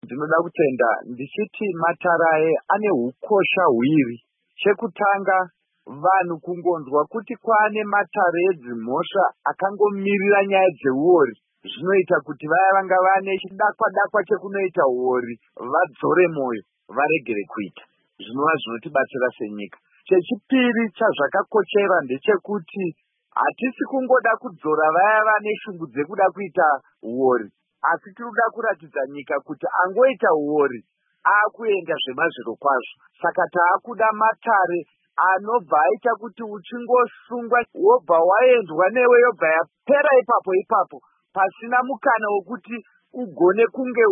Ndinoda kutenda ndichiti matarae ane hukosha hwiri. Chekutanga, vanhu kungonzwa kuti kwaane matare edzimhosva akangomirira nyaya dzeuori, zvinoita kuti vaya vanga vane chidakwa-dakwa chekunoita uori vadzore mwoyo, varegere kuita. Zvinova zvinotibatsira senyika. Chechipiri chazvakakoshera ndechekuti hatisi kungoda kudzora vaya vane shungu dzekuda kuita uori, asi tinoda kuratidza nyika kuti angoita uori akuenda zvemazviro kwazvo. Saka taakuda matare anobva aita kuti uchingosungwa wobva waendwa newe yobva yapera ipapo pasina mukana wokuti ugone kunge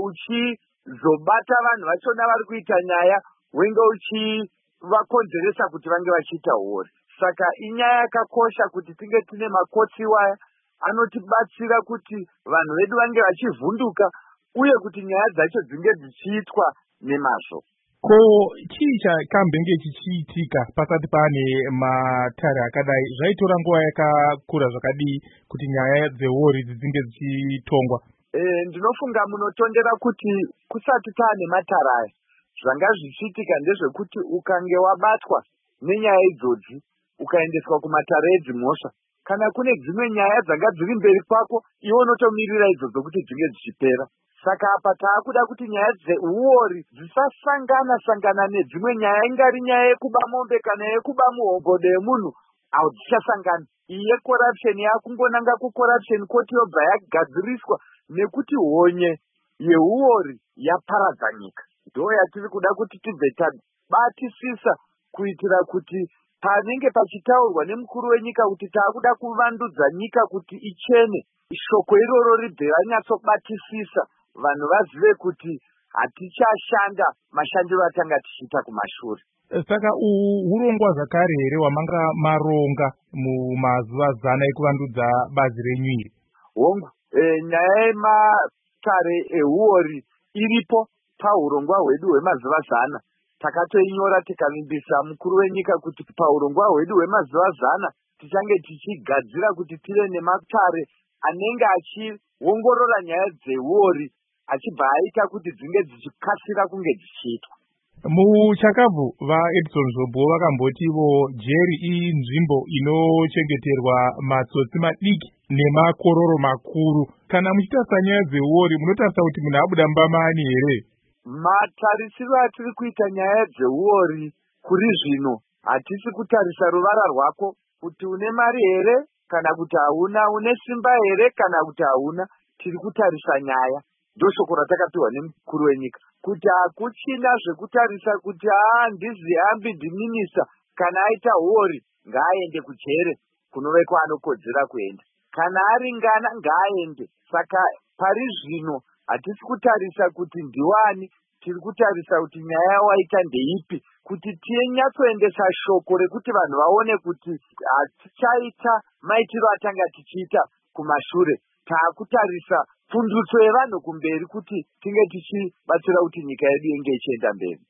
uchizobata vanhu vachona vari kuita nyaya wenge uchivakonzeresa kuti vange vachiita uori. Saka inyaya yakakosha kuti tinge tine makotsi waya anotibatsira kuti vanhu vedu vange vachivhunduka uye kuti nyaya dzacho dzinge dzichiitwa nemazvo. Ko chii chakambenge chichiitika pasati pane matare akadai? Zvaitora nguva yakakura zvakadii kuti nyaya dzeuori dzinge dzichitongwa? Ndinofunga munotondera kuti kusati taane matare aya, zvanga zvichiitika ndezvekuti ukange wabatwa nenyaya idzodzi ukaendeswa kumatare edzimhosva, kana kune dzimwe nyaya dzanga dziri mberi kwako, iwe unotomirira idzodzo kuti dzinge dzichipera. Saka apa taakuda kuti nyaya dzeuori dzisasangana nedzimwe nyaya, ingari nyaya yekuba mombe kana yekuba muhogodo yemunhu, dzichasangana. Iyi yekorapsheni yakungonanga kukorapsheni, koti yobva yagadziriswa nekuti honye yeuori yaparadza nyika. Ndo yatiri kuda kuti tibve tabatisisa kuitira kuti panenge pachitaurwa nemukuru wenyika kuti taakuda kuvandudza nyika kuti ichene, shoko iroro ribve ranyatsobatisisa, vanhu vazive kuti hatichashanda mashandiro atanga tichiita kumashure. Saka urongwa zvakare here wamanga maronga mumazuva zana ekuvandudza bazi renyu iri? Hongu, nyaya yematare euori iripo paurongwa hwedu hwemazuva zana. Takatoinyora tikavimbisa mukuru wenyika kuti paurongwa hwedu hwemazuva zana tichange tichigadzira kuti tive nematare anenge achiongorora nyaya dzeuori achibva aita kuti dzinge dzichikasira kunge dzichiitwa. Muchakabvu vaEdison Zobho vakambotivo jeri inzvimbo inochengeterwa matsotsi madiki nemakororo makuru. Kana muchitarisa nyaya dzeuori, munotarisa kuti munhu abuda mbamani here? Matarisiro atiri kuita nyaya dzeuori kuri zvino, hatisi kutarisa ruvara rwako kuti une mari here kana kuti hauna, une simba here kana kuti hauna. Tiri kutarisa nyaya. Ndoshoko ratakapiwa nemukuru wenyika kuti hakuchina zvekutarisa kuti handizi hambi dhiminisa, kana aita uori ngaaende kujere kunove kwaanokodzera kuenda, kana aringana ngaaende. Saka pari zvino hatisi kutarisa kuti ndiwani, tiri kutarisa kuti nyaya yawaita ndeipi, kuti tinyatsoendesa shoko rekuti vanhu vaone kuti hatichaita maitiro atanga tichiita kumashure. Taakutarisa pfundutso yevanhu kumberi kuti tinge tichibatsira kuti nyika yedu inge ichienda mberi.